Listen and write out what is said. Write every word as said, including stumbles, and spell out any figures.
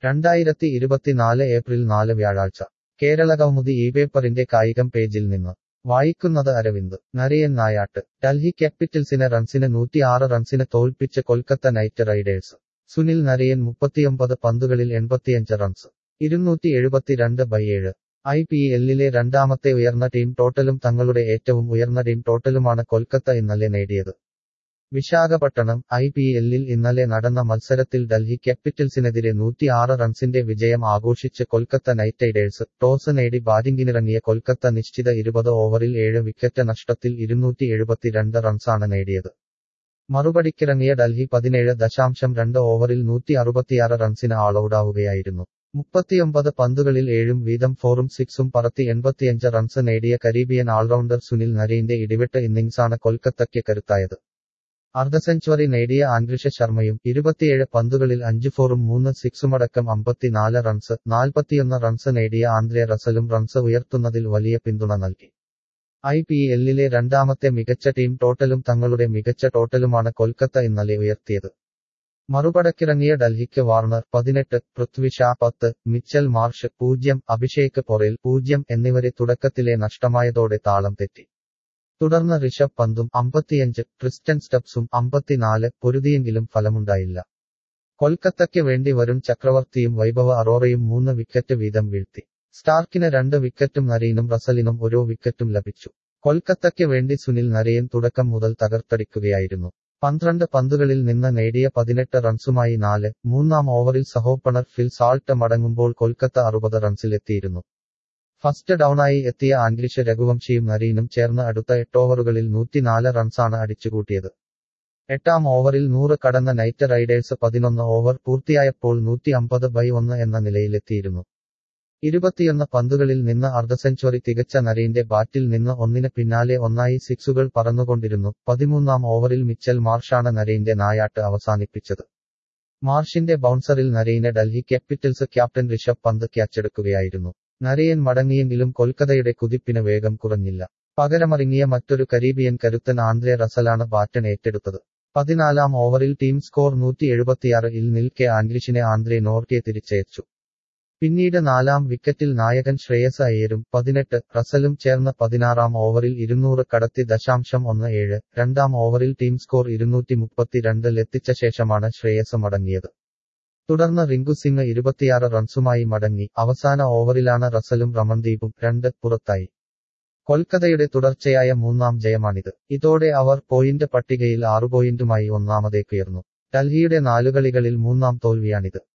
രണ്ടായിരത്തി ഇരുപത്തിനാല് ഏപ്രിൽ നാല് വ്യാഴാഴ്ച കേരളകൗമുദി ഈ പേപ്പറിന്റെ കായികം പേജിൽ നിന്ന് വായിക്കുന്നത് അരവിന്ദ്. നരയൻ നായാട്ട്. ഡൽഹി ക്യാപിറ്റൽസിനെ റൺസിന് നൂറ്റിയാറ് റൺസിന് തോൽപ്പിച്ച് കൊൽക്കത്ത നൈറ്റ് റൈഡേഴ്സ്. സുനിൽ നരയൻ മുപ്പത്തിയൊമ്പത് പന്തുകളിൽ എൺപത്തിയഞ്ച് റൺസ്. ഇരുന്നൂറ്റി എഴുപത്തിരണ്ട് ബൈ ഏഴ്. ഐ പി എല്ലിലെ രണ്ടാമത്തെ ഉയർന്ന ടീം ടോട്ടലും തങ്ങളുടെ ഏറ്റവും ഉയർന്ന ടീം ടോട്ടലുമാണ് കൊൽക്കത്ത ഇന്നലെ നേടിയത്. വിശാഖപട്ടണം ഐ പി എല്ലിൽ ഇന്നലെ നടന്ന മത്സരത്തിൽ ഡൽഹി ക്യാപിറ്റൽസിനെതിരെ നൂറ്റിയാറ് റൺസിന്റെ വിജയം ആഘോഷിച്ച് കൊൽക്കത്ത നൈറ്റ് റൈഡേഴ്സ്. ടോസ് നേടി ബാറ്റിംഗിനിറങ്ങിയ കൊൽക്കത്ത നിശ്ചിത ഇരുപത് ഓവറിൽ ഏഴ് വിക്കറ്റ് നഷ്ടത്തിൽ ഇരുന്നൂറ്റി എഴുപത്തിരണ്ട് റൺസാണ് നേടിയത്. മറുപടിക്കിറങ്ങിയ ഡൽഹി പതിനേഴ് ദശാംശം രണ്ട് ഓവറിൽ നൂറ്റി അറുപത്തിയാറ് റൺസിന് ആളൌടാവുകയായിരുന്നു. മുപ്പത്തിയൊമ്പത് പന്തുകളിൽ ഏഴും വീതം ഫോറും സിക്സും പറത്തി എൺപത്തിയഞ്ച് റൺസ് നേടിയ കരീബിയൻ ആൾറൗണ്ടർ സുനിൽ നരയിന്റെ ഇടിവെട്ട് ഇന്നിംഗ്സാണ് കൊൽക്കത്തയ്ക്ക് കരുത്തായത്. അർദ്ധസെഞ്ചുറി നേടിയ ആൻഗ്രിഷ ശർമ്മയും ഇരുപത്തിയേഴ് പന്തുകളിൽ അഞ്ച് ഫോറും മൂന്ന് സിക്സുമടക്കം അമ്പത്തിനാല് റൺസ് നാൽപ്പത്തിയൊന്ന് റൺസ് നേടിയ ആന്ദ്രെ റസലും റൺസ് ഉയർത്തുന്നതിൽ വലിയ പിന്തുണ നൽകി. ഐ പി എല്ലിലെ രണ്ടാമത്തെ മികച്ച ടീം ടോട്ടലും തങ്ങളുടെ മികച്ച ടോട്ടലുമാണ് കൊൽക്കത്ത ഇന്നലെ ഉയർത്തിയത്. മറുപടക്കിറങ്ങിയ ഡൽഹിക്ക് വാർണർ പതിനെട്ട്, പൃഥ്വി ഷാ പത്ത്, മിച്ചൽ മാർഷ് പൂജ്യം, അഭിഷേക് പൊറേൽ പൂജ്യം എന്നിവരെ തുടക്കത്തിലെ നഷ്ടമായതോടെ താളം തെറ്റി. തുടർന്ന് ഋഷഭ് പന്തും അമ്പത്തിയഞ്ച്, ട്രിസ്റ്റൻ സ്റ്റബ്സും അമ്പത്തിനാല് പൊരുതിയെങ്കിലും ഫലമുണ്ടായില്ല. കൊൽക്കത്തയ്ക്ക് വേണ്ടി വരുൺ ചക്രവർത്തിയും വൈഭവ അറോറയും മൂന്ന് വിക്കറ്റ് വീതം വീഴ്ത്തി. സ്റ്റാർക്കിന് രണ്ട് വിക്കറ്റും നരയിനും റസലിനും ഓരോ വിക്കറ്റും ലഭിച്ചു. കൊൽക്കത്തയ്ക്ക് വേണ്ടി സുനിൽ നരയൻ തുടക്കം മുതൽ തകർത്തടിക്കുകയായിരുന്നു. പന്ത്രണ്ട് പന്തുകളിൽ നിന്ന് നേടിയ പതിനെട്ട് റൺസുമായി നാല്, മൂന്നാം ഓവറിൽ സഹോപ്പണർ ഫിൽ സാൾട്ട് മടങ്ങുമ്പോൾ കൊൽക്കത്ത അറുപത് റൺസിലെത്തിയിരുന്നു. ഫസ്റ്റ് ഡൌണായി എത്തിയ ആൻഗ്രിഷ് രഘുവംശിയും നരീനും ചേർന്ന് അടുത്ത എട്ട് ഓവറുകളിൽ നൂറ്റിനാല് റൺസാണ് അടിച്ചുകൂട്ടിയത്. എട്ടാം ഓവറിൽ നൂറ് കടന്ന നൈറ്റ് റൈഡേഴ്സ് പതിനൊന്ന് ഓവർ പൂർത്തിയായപ്പോൾ നൂറ്റി അമ്പത് ബൈ ഒന്ന് എന്ന നിലയിലെത്തിയിരുന്നു. ഇരുപത്തിയൊന്ന് പന്തുകളിൽ നിന്ന് അർദ്ധസെഞ്ചുറി തികച്ച നരയിന്റെ ബാറ്റിൽ നിന്ന് ഒന്നിന് പിന്നാലെ ഒന്നായി സിക്സുകൾ പറന്നുകൊണ്ടിരുന്നു. പതിമൂന്നാം ഓവറിൽ മിച്ചൽ മാർഷാണ് നരയിന്റെ നായാട്ട് അവസാനിപ്പിച്ചത്. മാർഷിന്റെ ബൗൺസറിൽ നരയിനെ ഡൽഹി ക്യാപിറ്റൽസ് ക്യാപ്റ്റൻ ഋഷഭ് പന്ത് ക്യാച്ചെടുക്കുകയായിരുന്നു. നരയൻ മടങ്ങിയെങ്കിലും കൊൽക്കത്തയുടെ കുതിപ്പിന് വേഗം കുറഞ്ഞില്ല. പകരമിറങ്ങിയ മറ്റൊരു കരീബിയൻ കരുത്തൻ ആന്ദ്രെ റസലാണ് ബാറ്റൺ ഏറ്റെടുത്തത്. പതിനാലാം ഓവറിൽ ടീം സ്കോർ നൂറ്റി എഴുപത്തിയാറ് ഇൽ നിൽക്കെ ആൻഗ്രിഷിനെ ആന്ദ്രെ നോർക്കെ തിരിച്ചയച്ചു. പിന്നീട് നാലാം വിക്കറ്റിൽ നായകൻ ശ്രേയസ് അയ്യരും പതിനെട്ട്, റസലും ചേർന്ന് പതിനാറാം ഓവറിൽ ഇരുന്നൂറ് കടത്തി ദശാംശം ഒന്ന് ഏഴ്. രണ്ടാം ഓവറിൽ ടീം സ്കോർ ഇരുന്നൂറ്റി മുപ്പത്തിരണ്ടിൽ എത്തിച്ച ശേഷമാണ് ശ്രേയസ് മടങ്ങിയത്. തുടർന്ന് റിങ്കു സിംഗ് ഇരുപത്തിയാറ് റൺസുമായി മടങ്ങി. അവസാന ഓവറിലാണ് റസലും റമൺദീപും രണ്ട് പുറത്തായി. കൊൽക്കത്തയുടെ തുടർച്ചയായ മൂന്നാം ജയമാണിത്. ഇതോടെ അവർ പോയിന്റ് പട്ടികയിൽ ആറു പോയിന്റുമായി ഒന്നാമതേക്കുയർന്നു. ഡൽഹിയുടെ നാലുകളികളിൽ മൂന്നാം തോൽവിയാണിത്.